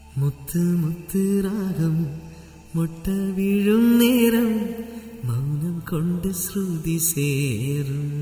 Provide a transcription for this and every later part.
முத்து முத்து ராகம் முட்ட விழும் நேரம் மௌனம் கொண்டு ஸ்ருதி சேரும்.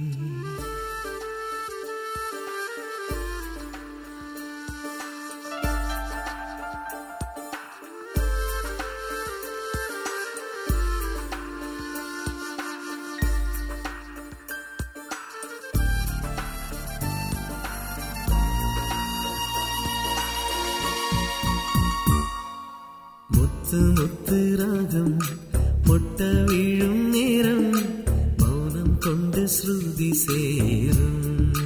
முத்து முத்து ராகம் முட்ட விழும் நேரம் மௌனம் கொண்டு ஸ்ருதி சேரும்.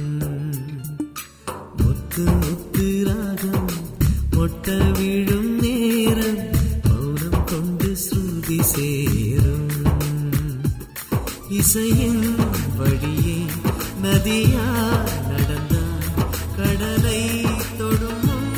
முத்து முத்து ராகம் முட்ட விழும் நேரம் மௌனம் கொண்டு ஸ்ருதி சேரும். இசையின் வழியே நதியா நடந்தார் கடலை தொடும்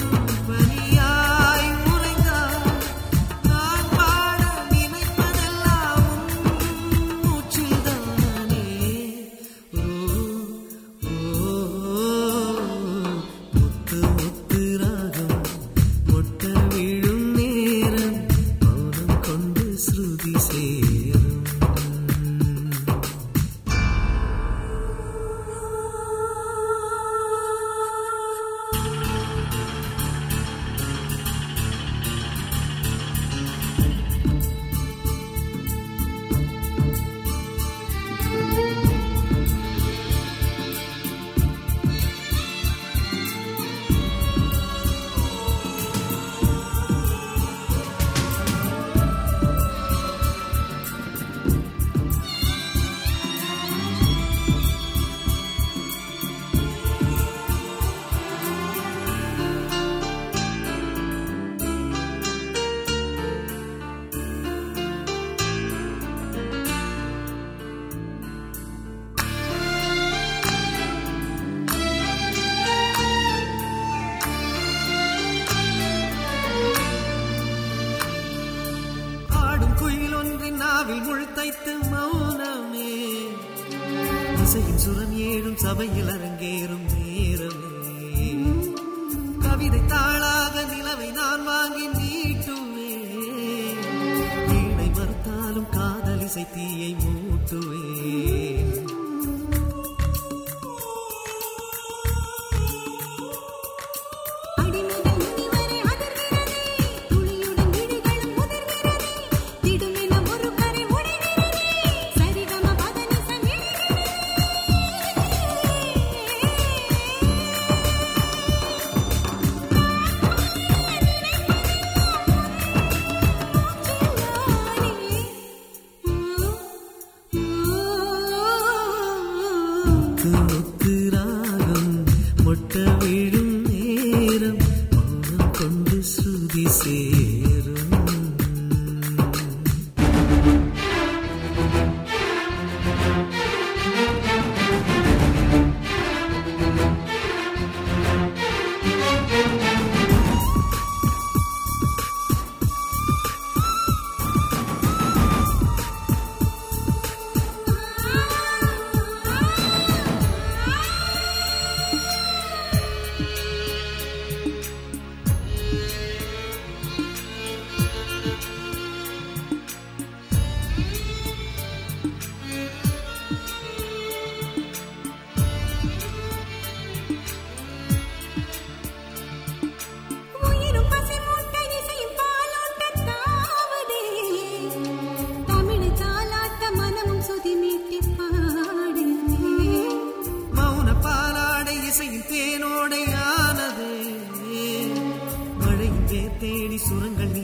முழ்த்தைத்து மௌனமே இசையின் சுரம் ஏழும் சபையில் அரங்கேறும் நேரமே. கவிதை தாளாக நிலவை நான் வாங்கி நீட்டுவேன். வீணை மறுத்தாலும் காதல் இசை தீயை மூட்டுவேன். முத்து ராகம் முட்ட விழும் நேரம் மௌனம் கொண்டு ஸ்ருதி சேரும். தேனோடையானது மழையின் தேடி சுரங்கள்